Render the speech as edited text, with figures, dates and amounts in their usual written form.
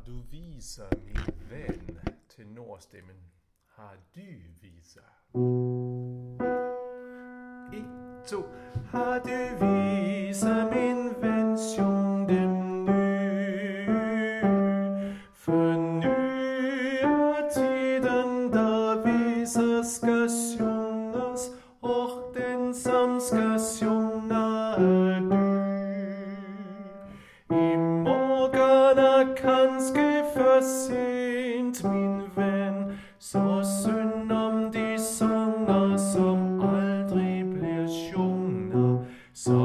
du viser, min ven, tenorstemmen. Har du viser? 1, 2. Har du viser, min ven, sjung dem nu. For nu er tiden, der viser skal sjunges, og den som skal sjunge er du. I morgen er kanskje for sent, min ven, så synd om de sanger, som aldrig bliver sjunget, så